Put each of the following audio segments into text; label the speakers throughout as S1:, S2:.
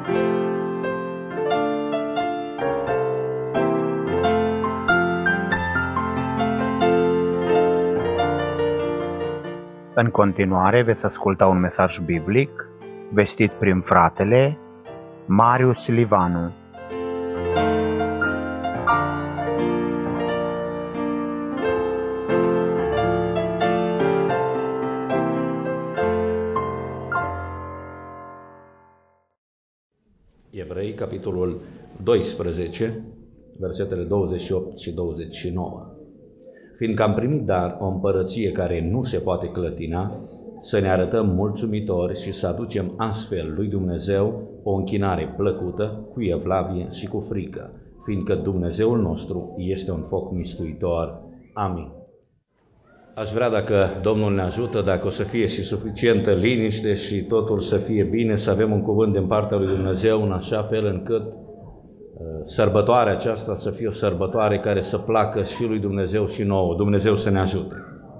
S1: În continuare veți asculta un mesaj biblic vestit prin fratele Marius Livanu.
S2: Evrei, capitolul 12, versetele 28 și 29. Fiindcă am primit dar o împărăție care nu se poate clătina, să ne arătăm mulțumitori și să aducem astfel lui Dumnezeu o închinare plăcută, cu evlavie și cu frică, fiindcă Dumnezeul nostru este un foc mistuitor. Amin. Aș vrea, dacă Domnul ne ajută, dacă o să fie și suficientă liniște și totul să fie bine, să avem un cuvânt din partea lui Dumnezeu în așa fel încât sărbătoarea aceasta să fie o sărbătoare care să placă și lui Dumnezeu și nouă. Dumnezeu să ne ajute.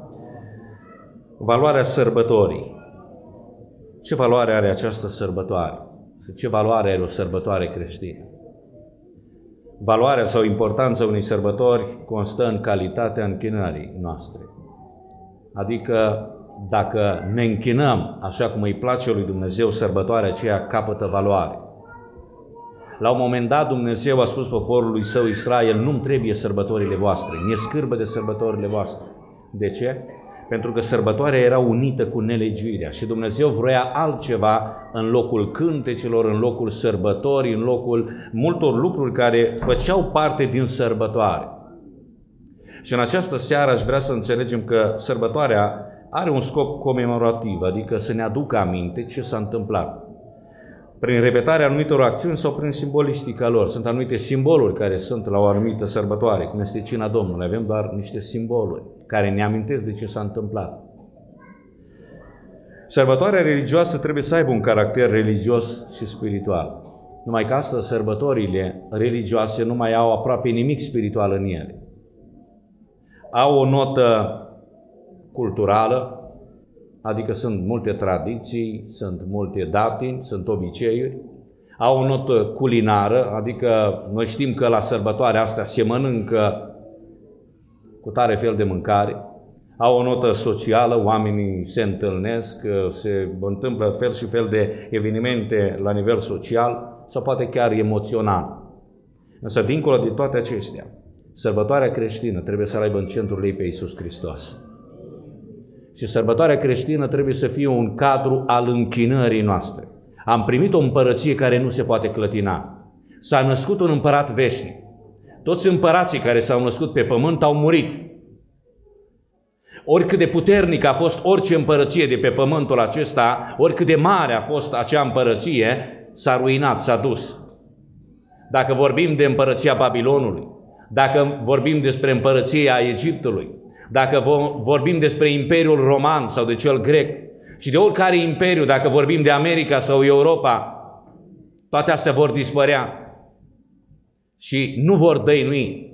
S2: Valoarea sărbătorii. Ce valoare are această sărbătoare? Ce valoare are o sărbătoare creștină? Valoarea sau importanța unei sărbători constă în calitatea închinării noastre. Adică dacă ne închinăm așa cum îi place lui Dumnezeu, sărbătoarea aceea capătă valoare. La un moment dat Dumnezeu a spus poporului său Israel: nu-mi trebuie sărbătorile voastre, mi-e scârbă de sărbătorile voastre. De ce? Pentru că sărbătoarea era unită cu nelegiuirea și Dumnezeu vrea altceva în locul cântecelor, în locul sărbătorii, în locul multor lucruri care făceau parte din sărbătoare. Și în această seară aș vrea să înțelegem că sărbătoarea are un scop comemorativ, adică să ne aducă aminte ce s-a întâmplat. Prin repetarea anumitor acțiuni sau prin simbolistica lor. Sunt anumite simboluri care sunt la o anumită sărbătoare, cum este cina Domnului. Avem doar niște simboluri care ne amintesc de ce s-a întâmplat. Sărbătoarea religioasă trebuie să aibă un caracter religios și spiritual. Numai că astăzi sărbătorile religioase nu mai au aproape nimic spiritual în ele. Au o notă culturală, adică sunt multe tradiții, sunt multe datini, sunt obiceiuri, au o notă culinară, adică noi știm că la sărbătoarea asta se mănâncă cu tare fel de mâncare, au o notă socială, oamenii se întâlnesc, se întâmplă fel și fel de evenimente la nivel social sau poate chiar emoțional. Însă, dincolo de toate acestea, sărbătoarea creștină trebuie să aibă în centrul ei pe Iisus Hristos. Și sărbătoarea creștină trebuie să fie un cadru al închinării noastre. Am primit o împărăție care nu se poate clătina. S-a născut un împărat veșnic. Toți împărații care s-au născut pe pământ au murit. Oricât de puternic a fost orice împărăție de pe pământul acesta, oricât de mare a fost acea împărăție, s-a ruinat, s-a dus. Dacă vorbim de împărăția Babilonului, dacă vorbim despre împărăția Egiptului, dacă vorbim despre Imperiul Roman sau de cel grec și de oricare imperiu, dacă vorbim de America sau Europa, toate astea vor dispărea și nu vor dăinui.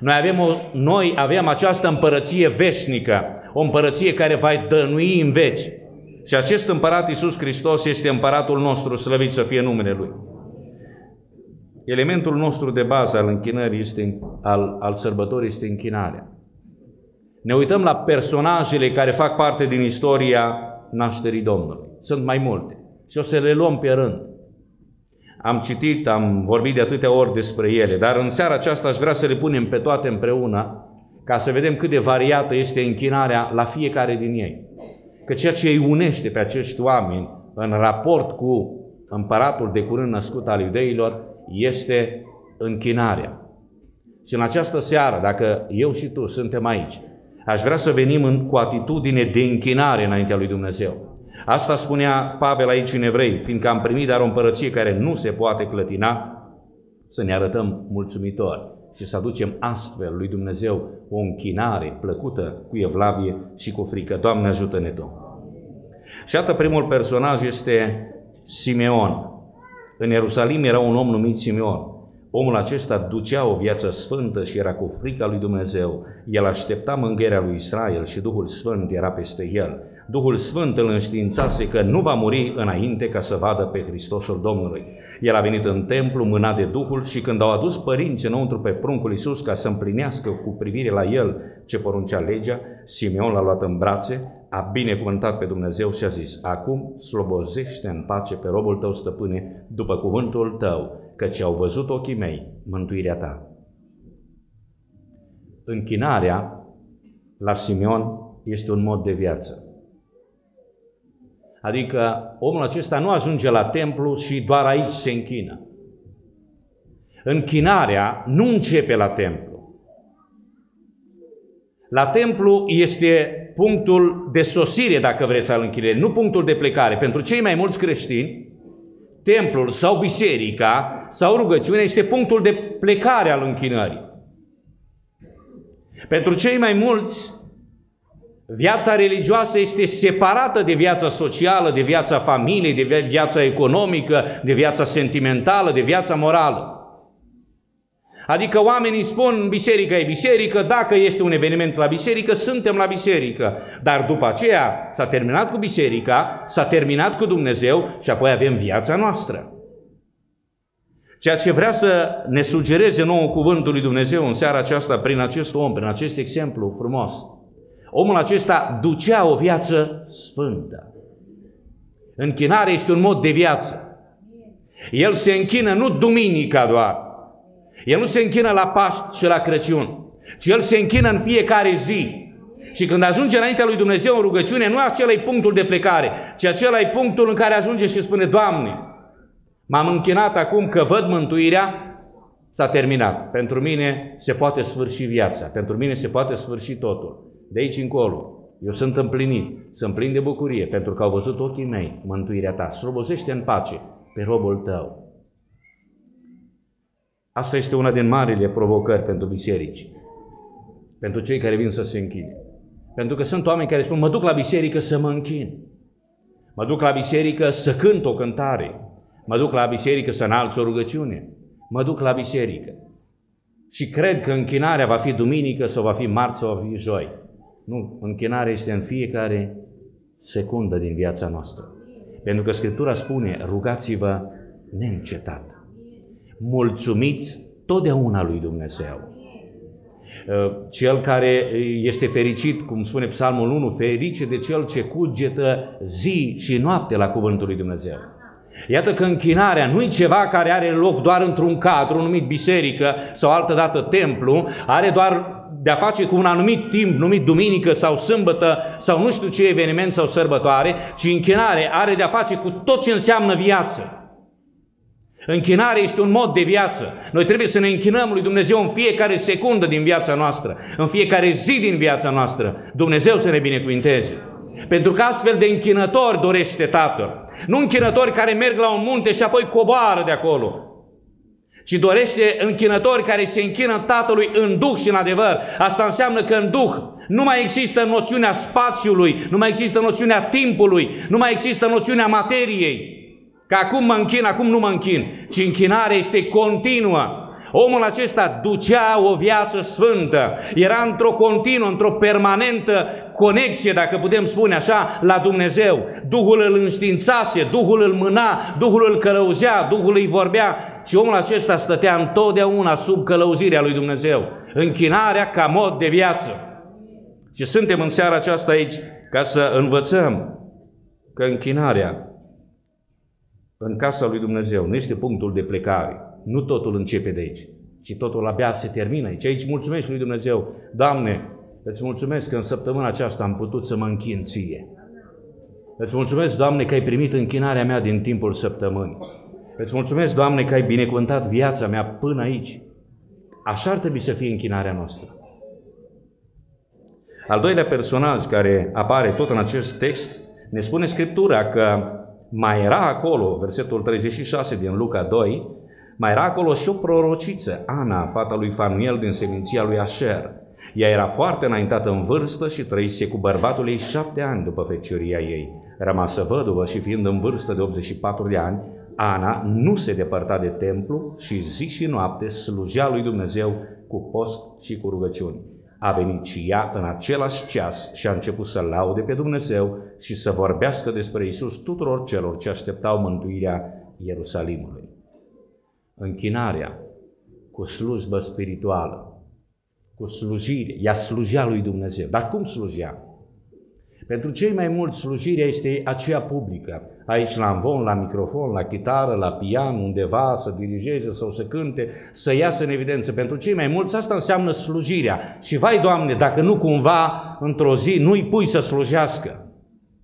S2: Noi avem această împărăție veșnică, o împărăție care va dănui în veci. Și acest împărat Iisus Hristos este împăratul nostru, slăvit să fie numele Lui. Elementul nostru de bază al închinării al sărbătorii este închinarea. Ne uităm la personajele care fac parte din istoria nașterii Domnului. Sunt mai multe și o să le luăm pe rând. Am citit, am vorbit de atâtea ori despre ele, dar în seara aceasta aș vrea să le punem pe toate împreună ca să vedem cât de variată este închinarea la fiecare din ei. Că ceea ce îi unește pe acești oameni în raport cu împăratul de curând născut al iudeilor este închinarea. Și în această seară, dacă eu și tu suntem aici, aș vrea să venim cu atitudine de închinare înaintea lui Dumnezeu. Asta spunea Pavel aici în Evrei: fiindcă am primit dar o împărăție care nu se poate clătina, să ne arătăm mulțumitori și să aducem astfel lui Dumnezeu o închinare plăcută, cu evlavie și cu frică. Doamne, ajută-ne Tu! Și iată, primul personaj este Simeon. În Ierusalim era un om numit Simeon. Omul acesta ducea o viață sfântă și era cu frica lui Dumnezeu. El aștepta mângâierea lui Israel și Duhul Sfânt era peste el. Duhul Sfânt îl înștiințase că nu va muri înainte ca să vadă pe Hristosul Domnului. El a venit în templu mânat de Duhul și când au adus părinții înăuntru pe pruncul Iisus ca să împlinească cu privire la el ce poruncea legea, Simeon l-a luat în brațe, a binecuvântat pe Dumnezeu și a zis: acum slobozește în pace pe robul tău, stăpâne, după cuvântul tău, căci au văzut ochii mei mântuirea ta. Închinarea la Simeon este un mod de viață. Adică omul acesta nu ajunge la templu și doar aici se închină. Închinarea nu începe la templu. La templu este punctul de sosire, dacă vreți, al închinării, nu punctul de plecare. Pentru cei mai mulți creștini, templul sau biserica sau rugăciunea este punctul de plecare al închinării. Pentru cei mai mulți, viața religioasă este separată de viața socială, de viața familiei, de viața economică, de viața sentimentală, de viața morală. Adică oamenii spun, biserica e biserică, dacă este un eveniment la biserică, suntem la biserică. Dar după aceea s-a terminat cu biserica, s-a terminat cu Dumnezeu și apoi avem viața noastră. Ceea ce vrea să ne sugereze nouă cuvântul lui Dumnezeu în seara aceasta prin acest om, prin acest exemplu frumos. Omul acesta ducea o viață sfântă. Închinarea este un mod de viață. El se închină nu duminica doar. El nu se închină la Paști și la Crăciun, ci el se închină în fiecare zi. Și când ajunge înaintea lui Dumnezeu în rugăciune, nu acela e punctul de plecare, ci acela e punctul în care ajunge și spune: Doamne, m-am închinat acum că văd mântuirea, s-a terminat. Pentru mine se poate sfârși viața, pentru mine se poate sfârși totul. De aici încolo, eu sunt împlinit, sunt plin de bucurie, pentru că au văzut ochii mei mântuirea ta. Slobozește în pace pe robul tău. Asta este una din marile provocări pentru biserici, pentru cei care vin să se închine. Pentru că sunt oameni care spun: mă duc la biserică să mă închin, mă duc la biserică să cânt o cântare, mă duc la biserică să înalț o rugăciune, mă duc la biserică. Și cred că închinarea va fi duminică sau va fi marți sau va fi joi. Nu, închinarea este în fiecare secundă din viața noastră. Pentru că Scriptura spune: rugați-vă neîncetat. Mulțumiți totdeauna lui Dumnezeu. Cel care este fericit, cum spune Psalmul 1, ferice de cel ce cugetă zi și noapte la cuvântul lui Dumnezeu. Iată că închinarea nu e ceva care are loc doar într-un cadru numit biserică sau altădată templu, are doar de-a face cu un anumit timp numit duminică sau sâmbătă sau nu știu ce eveniment sau sărbătoare, ci închinare are de-a face cu tot ce înseamnă viață. Închinarea este un mod de viață. Noi trebuie să ne închinăm lui Dumnezeu în fiecare secundă din viața noastră, în fiecare zi din viața noastră. Dumnezeu să ne binecuvinteze. Pentru că astfel de închinători dorește Tatăl. Nu închinători care merg la un munte și apoi coboară de acolo, ci dorește închinători care se închină Tatălui în Duh și în adevăr. Asta înseamnă că în Duh nu mai există noțiunea spațiului, nu mai există noțiunea timpului, nu mai există noțiunea materiei. Că acum mă închin, acum nu mă închin, ci închinarea este continuă. Omul acesta ducea o viață sfântă, era într-o continuă, într-o permanentă conexie, dacă putem spune așa, la Dumnezeu. Duhul îl înștiințase, Duhul îl mâna, Duhul îl călăuzea, Duhul îi vorbea și omul acesta stătea întotdeauna sub călăuzirea lui Dumnezeu. Închinarea ca mod de viață. Și suntem în seara aceasta aici ca să învățăm că închinarea în casa lui Dumnezeu nu este punctul de plecare. Nu totul începe de aici, ci totul abia se termină aici. Aici mulțumesc lui Dumnezeu: Doamne, îți mulțumesc că în săptămâna aceasta am putut să mă închin Ție. Îți mulțumesc, Doamne, că ai primit închinarea mea din timpul săptămânii. Îți mulțumesc, Doamne, că ai binecuvântat viața mea până aici. Așa ar trebui să fie închinarea noastră. Al doilea personaj care apare tot în acest text, ne spune Scriptura că mai era acolo, versetul 36 din Luca 2, mai era acolo și o prorociță, Ana, fata lui Fanuel din seminția lui Așer. Ea era foarte înaintată în vârstă și trăise cu bărbatul ei 7 ani după fecioria ei. Rămasă văduvă și fiind în vârstă de 84 de ani, Ana nu se depărta de templu și zi și noapte slujea lui Dumnezeu cu post și cu rugăciuni. A venit și ea în același ceas și a început să laude pe Dumnezeu și să vorbească despre Iisus tuturor celor ce așteptau mântuirea Ierusalimului. Închinarea cu slujbă spirituală, cu slujire, ea slujea lui Dumnezeu. Dar cum slujea? Pentru cei mai mulți, slujirea este aceea publică. Aici la amvon, la microfon, la chitară, la pian, undeva, să dirigeze sau să cânte, să iasă în evidență. Pentru cei mai mulți asta înseamnă slujirea. Și vai, Doamne, dacă nu cumva într-o zi nu-i pui să slujească.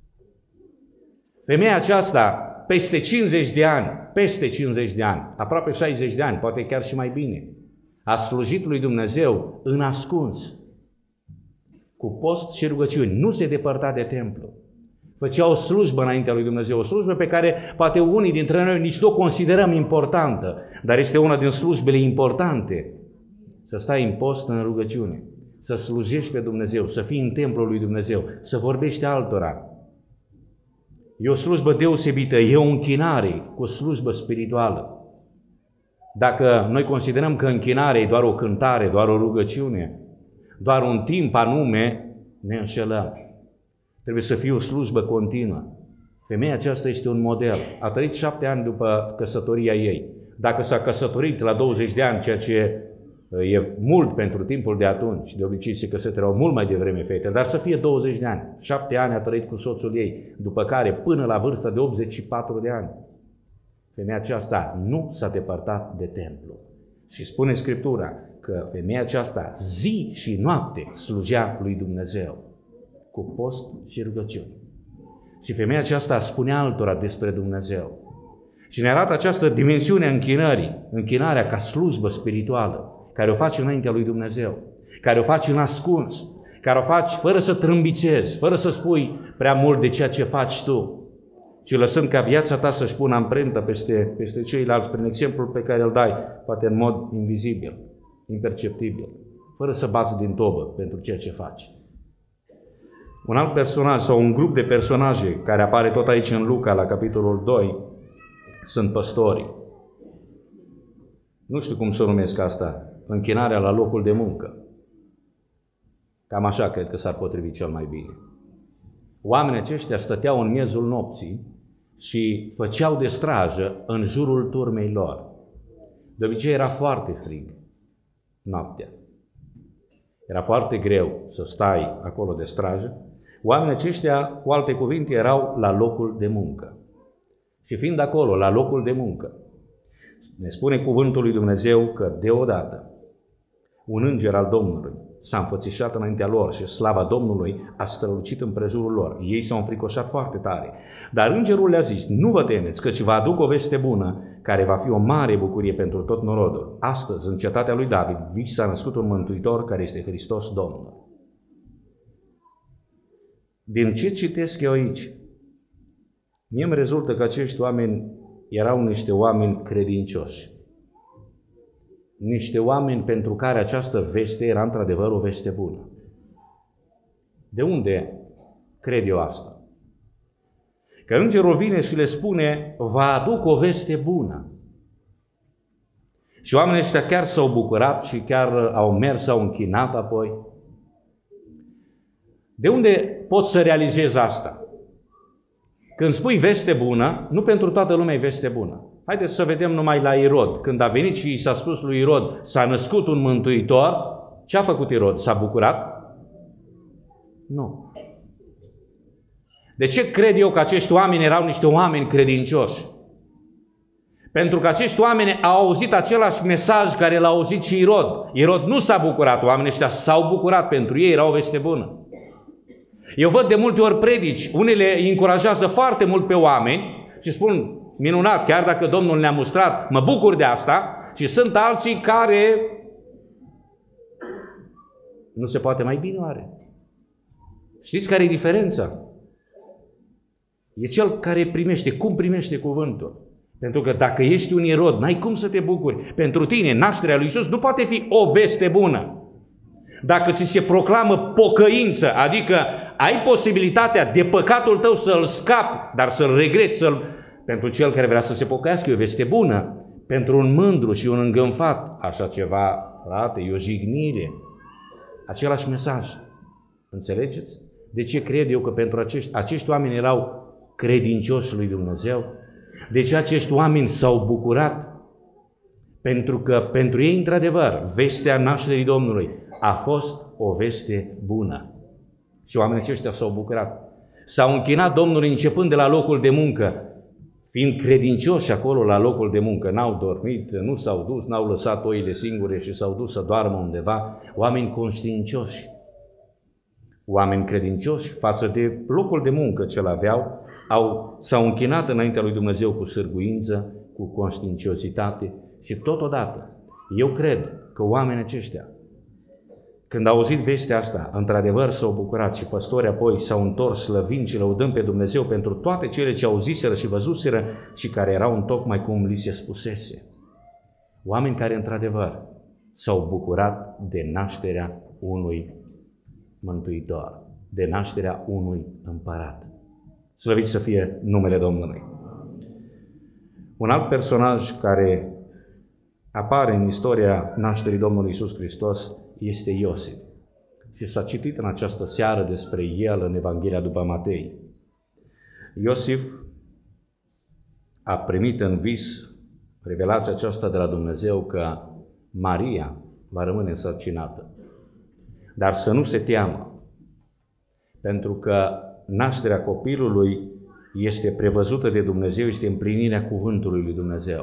S2: Femeia aceasta, peste 50 de ani, aproape 60 de ani, poate chiar și mai bine, a slujit lui Dumnezeu în ascuns, cu post și rugăciuni, nu se depărta de templu. Făcea o slujbă înaintea lui Dumnezeu, o slujbă pe care poate unii dintre noi nici nu o considerăm importantă, dar este una din slujbele importante. Să stai în post, în rugăciune, să slujești pe Dumnezeu, să fii în templul lui Dumnezeu, să vorbești altora. E o slujbă deosebită, e o închinare cu slujbă spirituală. Dacă noi considerăm că închinarea e doar o cântare, doar o rugăciune, doar un timp anume, ne înșelăm. Trebuie să fie o slujbă continuă. Femeia aceasta este un model. A trăit 7 ani după căsătoria ei. Dacă s-a căsătorit la 20 de ani, ceea ce e mult pentru timpul de atunci, de obicei se căsătoreau mult mai devreme fete, dar să fie 20 de ani. 7 ani a trăit cu soțul ei, după care până la vârsta de 84 de ani. Femeia aceasta nu s-a depărtat de templu. Și spune Scriptura că femeia aceasta zi și noapte slujea lui Dumnezeu cu post și rugăciuni. Și femeia aceasta spunea altora despre Dumnezeu. Și ne arată această dimensiune a închinării, închinarea ca slujbă spirituală, care o faci înaintea lui Dumnezeu, care o faci în ascuns, care o faci fără să trâmbițezi, fără să spui prea mult de ceea ce faci tu, ci lăsând ca viața ta să-și pună amprentă peste ceilalți, prin exemplul pe care îl dai, poate în mod invizibil, imperceptibil, fără să bați din tobă pentru ceea ce faci. Un alt personaj sau un grup de personaje care apare tot aici în Luca, la capitolul 2, sunt păstorii. Nu știu cum să o numesc asta, închinarea la locul de muncă. Cam așa cred că s-ar potrivi cel mai bine. Oamenii aceștia stăteau în miezul nopții și făceau de strajă în jurul turmei lor. De obicei era foarte frig noaptea. Era foarte greu să stai acolo de strajă. Oamenii aceștia, cu alte cuvinte, erau la locul de muncă. Și fiind acolo, la locul de muncă, ne spune cuvântul lui Dumnezeu că deodată un înger al Domnului s-a înfățișat înaintea lor și slava Domnului a strălucit împrejurul lor. Ei s-au înfricoșat foarte tare. Dar îngerul le-a zis: nu vă temeți, căci vă aduc o veste bună, care va fi o mare bucurie pentru tot norodul. Astăzi, în cetatea lui David, vi s-a născut un mântuitor care este Hristos Domnul. Din ce citesc eu aici, mie îmi rezultă că acești oameni erau niște oameni credincioși. Niște oameni pentru care această veste era într-adevăr o veste bună. De unde cred eu asta? Că îngerul vine și le spune: vă aduc o veste bună. Și oamenii ăștia chiar s-au bucurat și chiar au mers, s-au închinat apoi. De unde pot să realizez asta? Când spui veste bună, nu pentru toată lumea e veste bună. Haideți să vedem numai la Irod. Când a venit și i s-a spus lui Irod: s-a născut un mântuitor, ce a făcut Irod? S-a bucurat? Nu. De ce cred eu că acești oameni erau niște oameni credincioși? Pentru că acești oameni au auzit același mesaj care l-a auzit și Irod. Irod nu s-a bucurat, oamenii ăștia s-au bucurat, pentru ei era o veste bună. Eu văd de multe ori predici, unele îi încurajează foarte mult pe oameni și spun: minunat, chiar dacă Domnul ne-a mustrat, mă bucur de asta. Și sunt alții care nu se poate mai bine, oare? Știți care e diferența? E cel care primește. Cum primește cuvântul? Pentru că dacă ești un Irod, n-ai cum să te bucuri. Pentru tine, nașterea lui Iisus nu poate fi o veste bună. Dacă ți se proclamă pocăință, adică ai posibilitatea de păcatul tău să-l scapi, dar să-l regreți, pentru cel care vrea să se pocăiască, e o veste bună. Pentru un mândru și un îngânfat, așa ceva, frate, e o jignire. același mesaj. Înțelegeți? De ce cred eu că pentru acești oameni erau credincioși lui Dumnezeu? De ce acești oameni s-au bucurat? Pentru că pentru ei, într-adevăr, vestea nașterii Domnului a fost o veste bună. Și oamenii aceștia s-au bucurat. S-au închinat Domnului începând de la locul de muncă, fiind credincioși acolo la locul de muncă. N-au dormit, nu s-au dus, n-au lăsat oile singure și s-au dus să doarmă undeva. Oameni conștiincioși, oameni credincioși față de locul de muncă ce-l aveau, s-au închinat înaintea lui Dumnezeu cu sârguință, cu conștiinciozitate și totodată eu cred că oamenii aceștia, când au auzit vestea asta, într-adevăr s-au bucurat și păstorii apoi s-au întors slăvind și lăudând pe Dumnezeu pentru toate cele ce auziseră și văzuseră și care erau întocmai cum li se spusese. Oameni care într-adevăr s-au bucurat de nașterea unui Mântuitor, de nașterea unui împărat. Slăvit să fie numele Domnului. Un alt personaj care apare în istoria nașterii Domnului Iisus Hristos este Iosif. Și s-a citit în această seară despre el în Evanghelia după Matei. Iosif a primit în vis revelația aceasta de la Dumnezeu că Maria va rămâne însărcinată. Dar să nu se teamă, pentru că nașterea copilului este prevăzută de Dumnezeu, este împlinirea cuvântului lui Dumnezeu.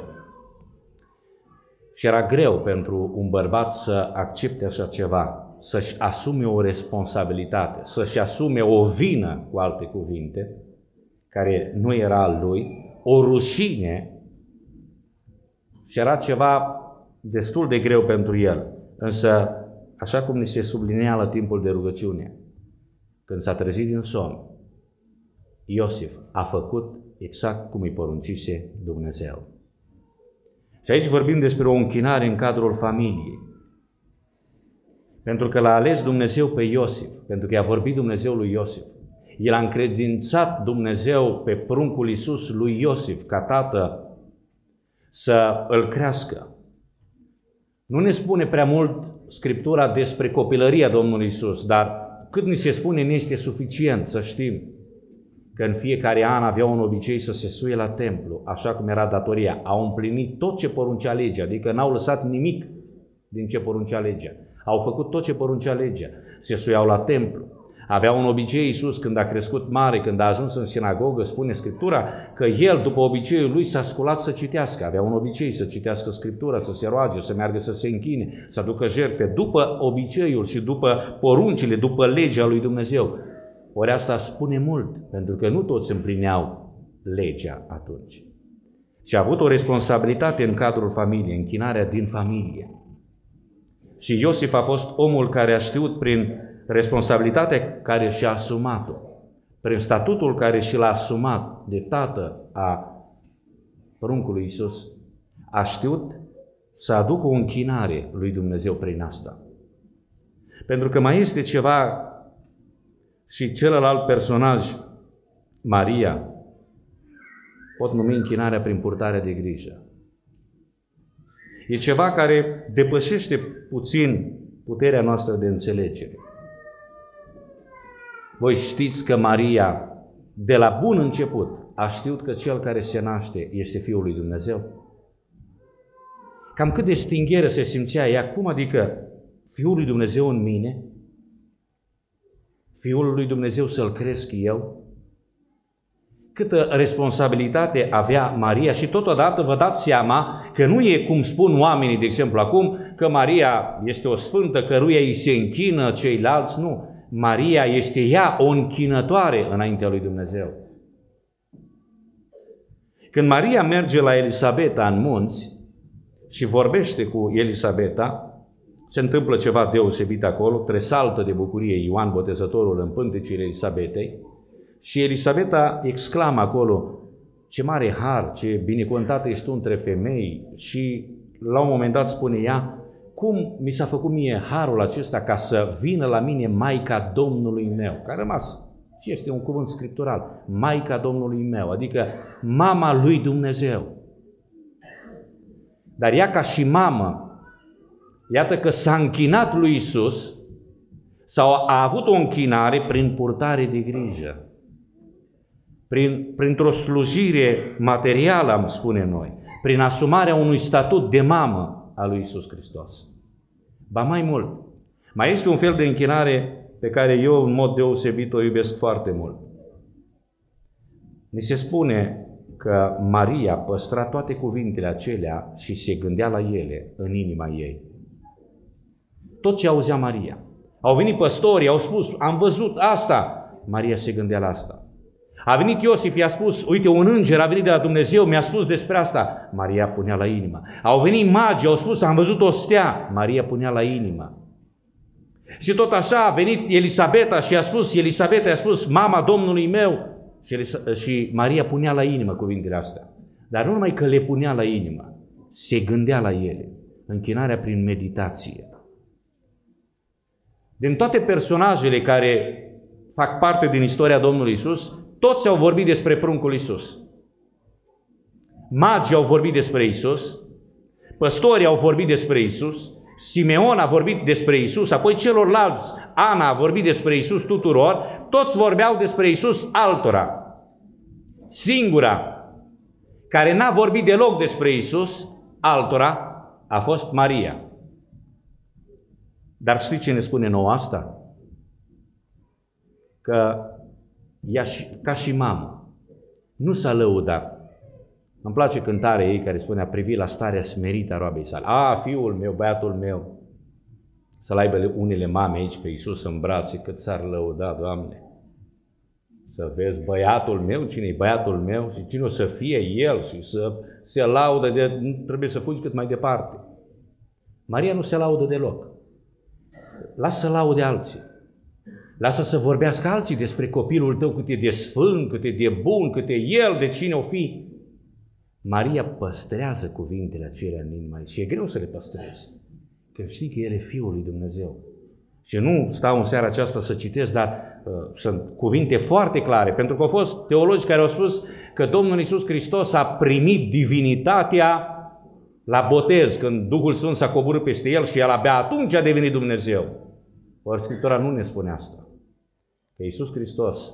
S2: Și era greu pentru un bărbat să accepte așa ceva, să-și asume o responsabilitate, să-și asume o vină, cu alte cuvinte, care nu era al lui, o rușine, și era ceva destul de greu pentru el. Însă, așa cum ni se sublinea la timpul de rugăciune, când s-a trezit din somn, Iosif a făcut exact cum îi poruncise Dumnezeu. Și aici vorbim despre o închinare în cadrul familiei. Pentru că l-a ales Dumnezeu pe Iosif, pentru că i-a vorbit Dumnezeu lui Iosif. El a încredințat Dumnezeu pe pruncul Iisus lui Iosif, ca tată, să îl crească. Nu ne spune prea mult Scriptura despre copilăria Domnului Iisus, dar cât ni se spune ne este suficient să știm că în fiecare an avea un obicei să se suie la templu, așa cum era datoria. Au împlinit tot ce poruncea legea, adică n-au lăsat nimic din ce poruncea legea. Au făcut tot ce poruncea legea. Se suiau la templu. Avea un obicei Iisus când a crescut mare, când a ajuns în sinagogă, spune Scriptura, că el, după obiceiul lui, s-a sculat să citească. Avea un obicei să citească Scriptura, să se roage, să meargă să se închine, să aducă jertfe, după obiceiul și după poruncile, după legea lui Dumnezeu. Ori asta spune mult, pentru că nu toți împlineau legea atunci. Și a avut o responsabilitate în cadrul familiei, închinarea din familie. Și Iosif a fost omul care a știut prin responsabilitatea care și-a asumat-o, prin statutul care și l-a asumat de tată a pruncului Iisus, a știut să aducă o închinare lui Dumnezeu prin asta. Pentru că mai este ceva și celălalt personaj, Maria, pot numi închinarea prin purtarea de grijă. E ceva care depășește puțin puterea noastră de înțelegere. Voi știți că Maria, de la bun început, a știut că cel care se naște este Fiul lui Dumnezeu? Cam cât de stingheră se simțea ea, cum adică Fiul lui Dumnezeu în mine? Fiul lui Dumnezeu să-L cresc eu? Câtă responsabilitate avea Maria și totodată vă dați seama că nu e cum spun oamenii, de exemplu acum, că Maria este o sfântă, căruia îi se închină ceilalți, nu. Maria este ea o închinătoare înaintea lui Dumnezeu. Când Maria merge la Elisabeta în munți și vorbește cu Elisabeta, se întâmplă ceva deosebit acolo, tresaltă de bucurie Ioan Botezătorul în pântecile Elisabetei și Elisabeta exclamă acolo, ce mare har, ce binecuvântată ești tu între femei, și la un moment dat spune ea, cum mi s-a făcut mie harul acesta ca să vină la mine Maica Domnului meu, care a rămas, și este un cuvânt scriptural, Maica Domnului meu, adică mama lui Dumnezeu. Dar ea ca și mamă, iată că s-a închinat lui Iisus Sau a avut o închinare prin purtare de grijă, printr-o slujire materială, am spune noi, prin asumarea unui statut de mamă a lui Iisus Hristos. Ba mai mult, mai este un fel de închinare pe care eu în mod deosebit o iubesc foarte mult. Ni se spune că Maria păstra toate cuvintele acelea și se gândea la ele în inima ei. Tot ce auzea Maria. Au venit păstorii, au spus, am văzut asta. Maria se gândea la asta. A venit Iosif, i-a spus, uite, un înger a venit de la Dumnezeu, mi-a spus despre asta. Maria punea la inimă. Au venit magii, au spus, am văzut o stea. Maria punea la inimă. Și tot așa a venit Elisabeta și Elisabeta i-a spus, mama Domnului meu. Și Maria punea la inimă cuvintele astea. Dar nu numai că le punea la inimă, se gândea la ele. Închinarea prin meditație. Din toate personajele care fac parte din istoria Domnului Iisus, toți au vorbit despre pruncul Iisus. Magii au vorbit despre Iisus, păstorii au vorbit despre Iisus, Simeon a vorbit despre Iisus, apoi celorlalți, Ana a vorbit despre Iisus tuturor, toți vorbeau despre Iisus altora. Singura care n-a vorbit deloc despre Iisus altora a fost Maria. Dar știți ce ne spune nouă asta? Că ea, ca și mamă, nu s-a lăudat. Îmi place cântarea ei care spune, a privit la starea smerită a roabei sale. A, fiul meu, băiatul meu, să-l aibă unele mame aici pe Iisus în brațe, cât s-ar lăuda, Doamne. Să vezi băiatul meu, cine e băiatul meu și cine o să fie el și să se laudă, nu trebuie să fugi cât mai departe. Maria nu se laudă deloc. Lasă să laude alții. Lasă să vorbească alții despre copilul tău, cât e de sfânt, cât e de bun, cât e el, de cine o fi. Maria păstrează cuvintele acelea în inima ei și e greu să le păstrezi. Că știi că el e Fiul lui Dumnezeu. Și nu stau în seara aceasta să citesc, dar sunt cuvinte foarte clare, pentru că au fost teologi care au spus că Domnul Iisus Hristos a primit divinitatea la botez, când Duhul Sfânt s-a coborât peste el și el abia atunci a devenit Dumnezeu. Ori Scriptura nu ne spune asta. Că Iisus Hristos,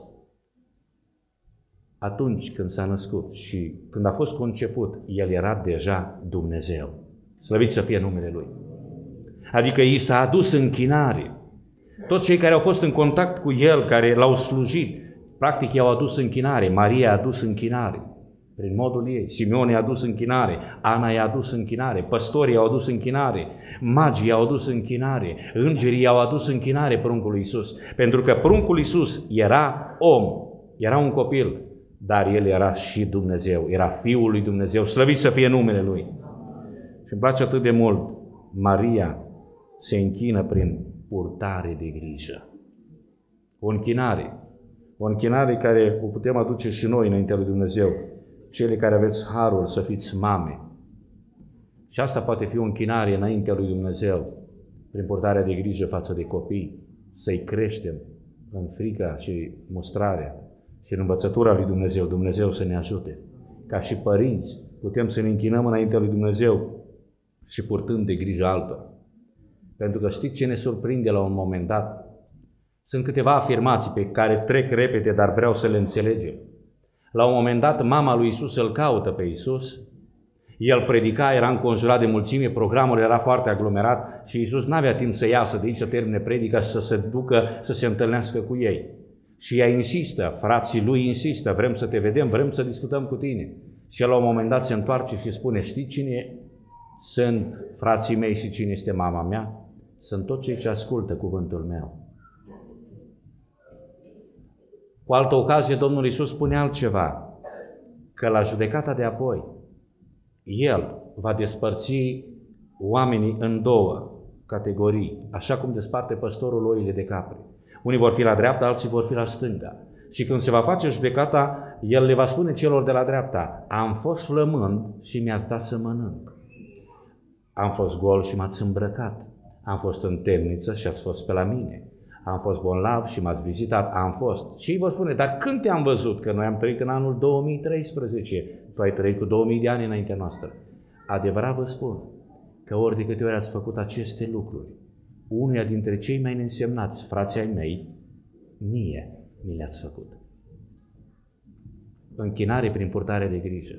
S2: atunci când s-a născut și când a fost conceput, el era deja Dumnezeu. Slăvit să fie numele Lui. Adică i s-a adus închinare. Toți cei care au fost în contact cu el, care l-au slujit, practic i-au adus închinare. Maria a adus închinare prin modul ei. Simeon i-a adus închinare. Ana i-a adus închinare. Păstorii i-au adus închinare. Magii i-au adus închinare. Îngerii i-au adus închinare pruncului Iisus. Pentru că pruncul Iisus era om, era un copil, dar el era și Dumnezeu. Era Fiul lui Dumnezeu. Slăvit să fie numele Lui. Și îmi place atât de mult. Maria se închină prin purtare de grijă. O închinare care o putem aduce și noi înaintea lui Dumnezeu. Cele care aveți harul să fiți mame. Și asta poate fi o închinare înaintea lui Dumnezeu, prin purtarea de grijă față de copii, să-i creștem în frica și mustrarea și în învățătura lui Dumnezeu. Dumnezeu să ne ajute. Ca și părinți putem să ne închinăm înaintea lui Dumnezeu și purtând de grijă altora. Pentru că știți ce ne surprinde la un moment dat? Sunt câteva afirmații pe care trec repede, dar vreau să le înțelegem. La un moment dat, mama lui Iisus îl caută pe Iisus, el predica, era înconjurat de mulțime, programul era foarte aglomerat și Iisus n-avea timp să iasă de aici, să termine predica și să se ducă, să se întâlnească cu ei. Și ea insistă, frații lui insistă, vrem să te vedem, vrem să discutăm cu tine. Și el la un moment dat se întoarce și spune, știi cine sunt frații mei și cine este mama mea? Sunt toți cei ce ascultă cuvântul meu. Cu altă ocazie, Domnul Iisus spune altceva, că la judecata de apoi, El va despărți oamenii în două categorii, așa cum desparte păstorul oile de capre. Unii vor fi la dreapta, alții vor fi la stânga. Și când se va face judecata, El le va spune celor de la dreapta, am fost flămând și mi-ați dat să mănânc. Am fost gol și m-ați îmbrăcat. Am fost în temniță și ați fost pe la mine. Am fost bolnav și m-ați vizitat. Am fost. Și vă spune, dar când te-am văzut? Că noi am trăit în anul 2013. Tu ai trăit cu 2000 de ani înaintea noastră. Adevărat vă spun că ori de câte ori ați făcut aceste lucruri unuia dintre cei mai neînsemnați frații ai mei, mie mi le-ați făcut. Închinare prin purtare de grijă.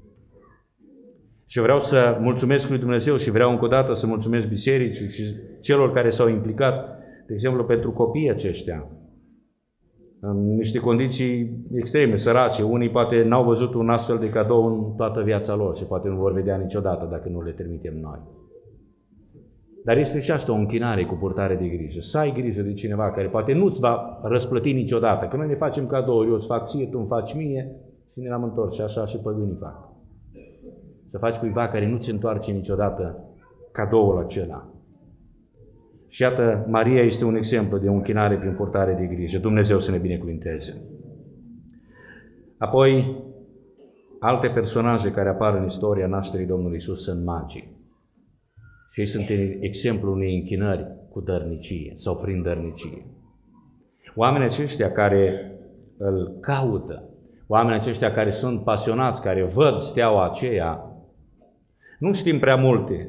S2: Și vreau să mulțumesc lui Dumnezeu și vreau încă o dată să mulțumesc bisericii și celor care s-au implicat, de exemplu, pentru copiii aceștia, în niște condiții extreme, sărace. Unii poate n-au văzut un astfel de cadou în toată viața lor și poate nu vor vedea niciodată dacă nu le trimitem noi. Dar este și asta o închinare cu purtare de grijă. Să ai grijă de cineva care poate nu-ți va răsplăti niciodată. Că noi ne facem cadouri, eu îți fac ție, tu îmi faci mie și ne l-am întors. Și așa și păgânii fac. Să faci cuiva care nu-ți întoarce niciodată cadoul acela. Și iată, Maria este un exemplu de o închinare prin purtare de grijă. Dumnezeu să ne binecuvinteze. Apoi, alte personaje care apar în istoria nașterii Domnului Iisus sunt magii. Și ei sunt exemplul unei închinări cu dărnicie sau prin dărnicie. Oamenii aceștia care îl caută, oamenii aceștia care sunt pasionați, care văd steaua aceea, nu știm prea multe.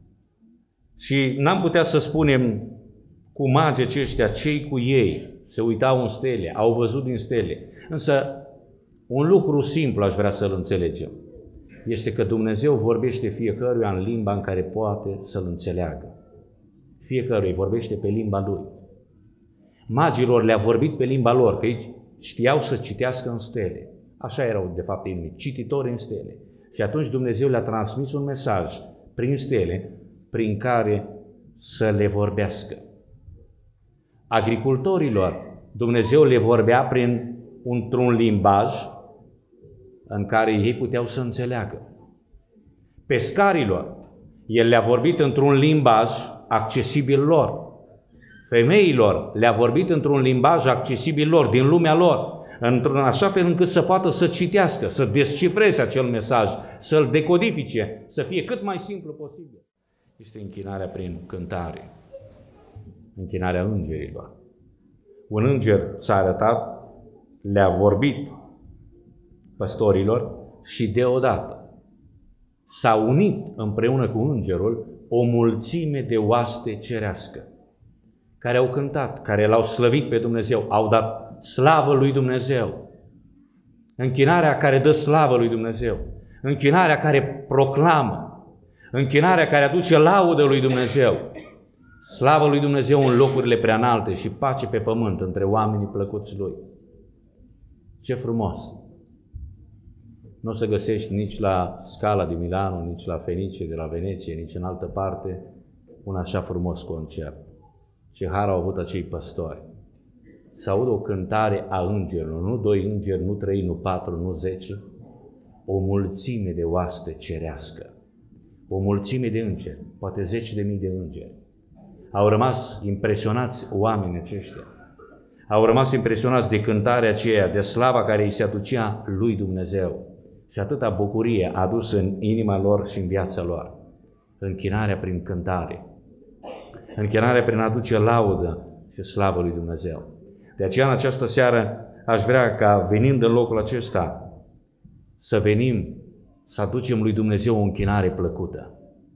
S2: Și n-am putea să spunem cu magii aceștia, cei cu ei, se uitau în stele, au văzut din stele. Însă, un lucru simplu aș vrea să-l înțelegem. Este că Dumnezeu vorbește fiecăruia în limba în care poate să-l înțeleagă. Fiecăruia vorbește pe limba lui. Magilor le-a vorbit pe limba lor, că ei știau să citească în stele. Așa erau, de fapt, ei cititori în stele. Și atunci Dumnezeu le-a transmis un mesaj prin stele, prin care să le vorbească. Agricultorilor, Dumnezeu le vorbea într-un limbaj în care ei puteau să înțeleagă. Pescarilor, El le-a vorbit într-un limbaj accesibil lor. Femeilor, le-a vorbit într-un limbaj accesibil lor, din lumea lor, într-un așa fel încât să poată să citească, să descifreze acel mesaj, să-l decodifice, să fie cât mai simplu posibil. Este închinarea prin cântare, închinarea îngerilor. Un înger s-a arătat, le-a vorbit păstorilor și deodată s-a unit împreună cu îngerul o mulțime de oaste cerească care au cântat, care l-au slăvit pe Dumnezeu, au dat slavă lui Dumnezeu. Închinarea care dă slavă lui Dumnezeu, închinarea care proclamă, închinarea care aduce laudă lui Dumnezeu. Slavă lui Dumnezeu în locurile preanalte și pace pe pământ între oamenii plăcuți Lui. Ce frumos! Nu o să găsești nici la Scala din Milano, nici la Fenice de la Veneție, nici în altă parte un așa frumos concert. Ce har au avut acei păstori. Să audă o cântare a îngerilor, nu 2 îngeri, nu 3, nu 4, nu 10, o mulțime de oaste cerească. O mulțime de îngeri, poate 10.000 de îngeri. Au rămas impresionați oamenii aceștia. Au rămas impresionați de cântarea aceea, de slava care îi se aducea lui Dumnezeu. Și atâta bucurie a adus în inima lor și în viața lor. Închinarea prin cântare. Închinarea prin a aduce laudă și slavă lui Dumnezeu. De aceea în această seară aș vrea ca venind în locul acesta să venim să aducem lui Dumnezeu o închinare plăcută.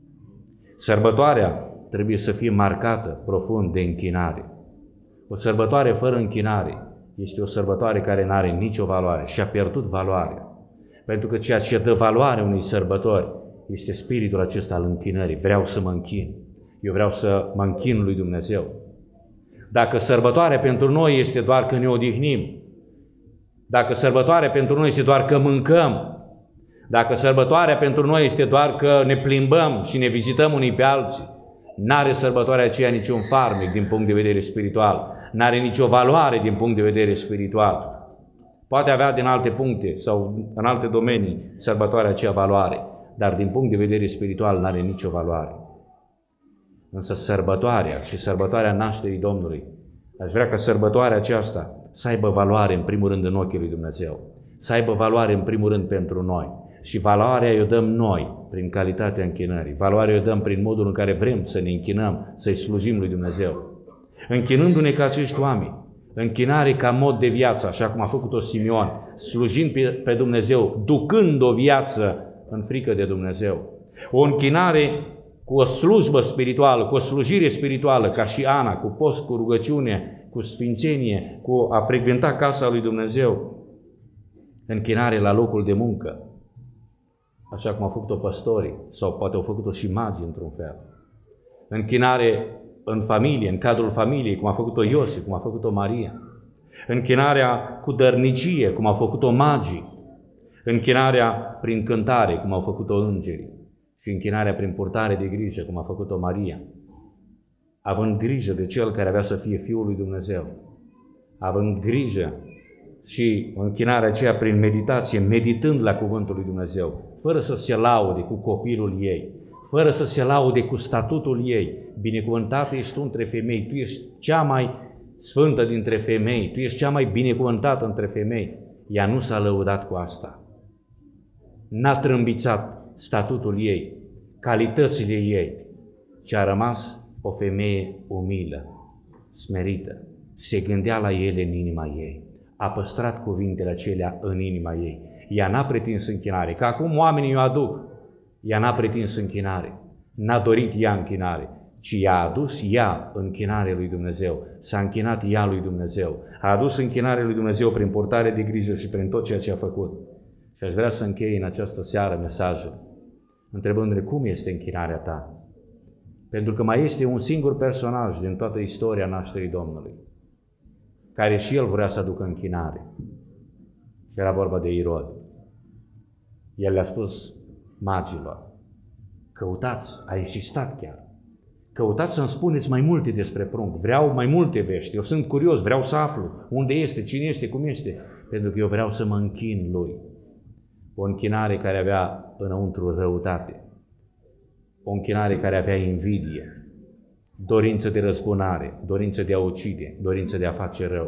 S2: Sărbătoarea trebuie să fie marcată profund de închinare. O sărbătoare fără închinare este o sărbătoare care nu are nicio valoare și a pierdut valoarea. Pentru că ceea ce dă valoare unei sărbători este spiritul acesta al închinării. Vreau să mă închin. Eu vreau să mă închin lui Dumnezeu. Dacă sărbătoarea pentru noi este doar că ne odihnim, dacă sărbătoarea pentru noi este doar că mâncăm, dacă sărbătoarea pentru noi este doar că ne plimbăm și ne vizităm unii pe alții, n-are sărbătoarea aceea niciun farmec din punct de vedere spiritual, n-are nicio valoare din punct de vedere spiritual. Poate avea din alte puncte sau în alte domenii sărbătoarea aceea valoare, dar din punct de vedere spiritual n-are nicio valoare. Însă sărbătoarea și sărbătoarea nașterii Domnului, aș vrea ca sărbătoarea aceasta să aibă valoare în primul rând în ochii lui Dumnezeu, să aibă valoare în primul rând pentru noi. Și valoarea o dăm noi prin calitatea închinării. Valoarea o dăm prin modul în care vrem să ne închinăm, să-i slujim lui Dumnezeu. Închinându-ne ca acești oameni, închinare ca mod de viață, așa cum a făcut-o Simeon, slujind pe Dumnezeu, ducând o viață în frică de Dumnezeu. O închinare cu o slujbă spirituală, cu o slujire spirituală, ca și Ana, cu post, cu rugăciune, cu sfințenie, cu a frecventa casa lui Dumnezeu, închinare la locul de muncă, așa cum au făcut-o păstorii, sau poate au făcut-o și magii într-un fel. Închinare în familie, în cadrul familiei, cum a făcut-o Iosif, cum a făcut-o Maria. Închinarea cu dărnicie, cum au făcut-o magii. Închinarea prin cântare, cum au făcut-o îngerii. Și închinarea prin purtare de grijă, cum a făcut-o Maria. Având grijă de cel care avea să fie Fiul lui Dumnezeu. Având grijă și închinarea aceea prin meditație, meditând la cuvântul lui Dumnezeu, fără să se laude cu copilul ei, fără să se laude cu statutul ei. Binecuvântată ești tu între femei, tu ești cea mai sfântă dintre femei, tu ești cea mai binecuvântată între femei. Ea nu s-a lăudat cu asta. N-a trâmbițat statutul ei, calitățile ei, ci a rămas o femeie umilă, smerită. Se gândea la ele în inima ei. A păstrat cuvintele acelea în inima ei. Ea n-a pretins închinare, că acum oamenii o aduc. Ea n-a pretins închinare. N-a dorit ea închinare, ci i-a adus ea închinare lui Dumnezeu. S-a închinat ea lui Dumnezeu. A adus închinare lui Dumnezeu prin purtare de grijă și prin tot ceea ce a făcut. Și aș vrea să închei în această seară mesajul, întrebându-ne cum este închinarea ta. Pentru că mai este un singur personaj din toată istoria nașterii Domnului, care și el vrea să aducă închinare. Și era vorba de Irod. El le-a spus magilor, căutați, a insistat chiar, căutați să-mi spuneți mai multe despre prunc, vreau mai multe vești, eu sunt curios, vreau să aflu unde este, cine este, cum este, pentru că eu vreau să mă închin lui. O închinare care avea înăuntru răutate, o închinare care avea invidie, dorință de răzbunare, dorință de a ucide, dorință de a face rău.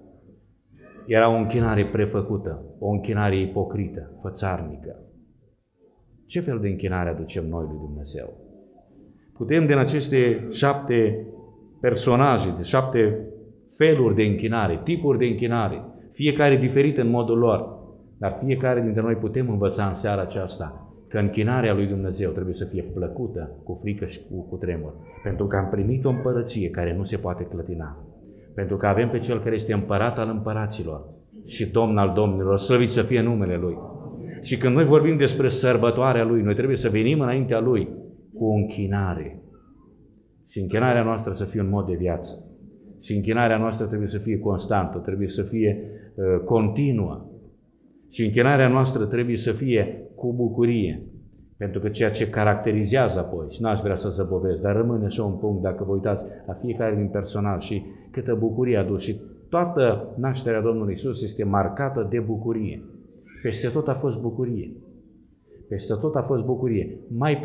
S2: Era o închinare prefăcută, o închinare ipocrită, fățarnică. Ce fel de închinare aducem noi lui Dumnezeu? Putem din aceste 7 personaje, de 7 feluri de închinare, tipuri de închinare, fiecare diferit în modul lor, dar fiecare dintre noi putem învăța în seara aceasta că închinarea lui Dumnezeu trebuie să fie plăcută, cu frică și cu tremur, pentru că am primit o împărăție care nu se poate clătina, pentru că avem pe Cel care este împărat al împăraților și Domn al domnilor, slăvit să fie numele Lui. Și când noi vorbim despre sărbătoarea Lui, noi trebuie să venim înaintea Lui cu închinare. Și închinarea noastră să fie un mod de viață. Și închinarea noastră trebuie să fie constantă, trebuie să fie continuă. Și închinarea noastră trebuie să fie cu bucurie. Pentru că ceea ce caracterizează apoi, și n-aș vrea să zăbovesc, dar rămâne și un punct, dacă vă uitați la fiecare din personaj și câtă bucurie a dus. Și toată nașterea Domnului Iisus este marcată de bucurie. Peste tot a fost bucurie. Peste tot a fost bucurie. Mai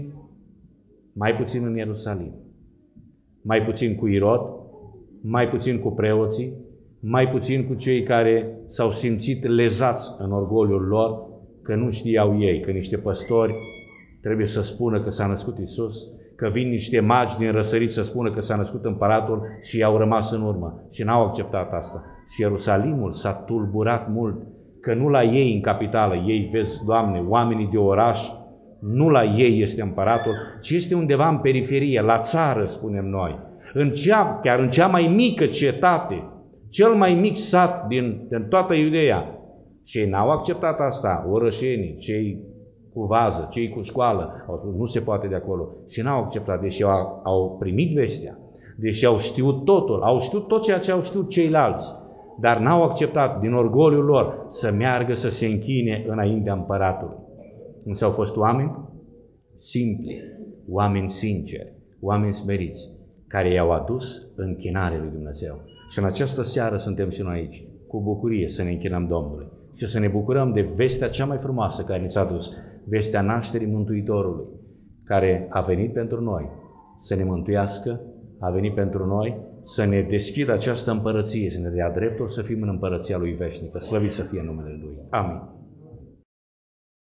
S2: puțin în Ierusalim. Mai puțin cu Irod, mai puțin cu preoții, mai puțin cu cei care s-au simțit lezați în orgoliul lor, că nu știau ei, că niște păstori trebuie să spună că s-a născut Iisus, că vin niște magi din răsărit să spună că s-a născut împăratul și i-au rămas în urmă și n-au acceptat asta. Și Ierusalimul s-a tulburat mult, că nu la ei în capitală, ei, vezi, Doamne, oamenii de oraș, nu la ei este împăratul, ci este undeva în periferie, la țară, spunem noi, chiar în cea mai mică cetate, cel mai mic sat din toată Iudeea. Și ei n-au acceptat asta, orășenii, cei cu vază, cei cu școală, au spus, nu se poate de acolo. Și n-au acceptat, deși au primit vestea, deși au știut totul, au știut tot ceea ce au știut ceilalți, dar n-au acceptat din orgoliul lor să meargă să se închine înaintea împăratului. Însă au fost oameni simpli, oameni sinceri, oameni smeriți, care i-au adus închinare lui Dumnezeu. Și în această seară suntem și noi aici, cu bucurie să ne închinăm Domnului și să ne bucurăm de vestea cea mai frumoasă care ni s-a dus, vestea nașterii Mântuitorului, care a venit pentru noi să ne mântuiască, a venit pentru noi să ne deschidă această împărăție, să ne dea dreptul să fim în împărăția Lui veșnică. Slăvit să fie numele Lui. Amin.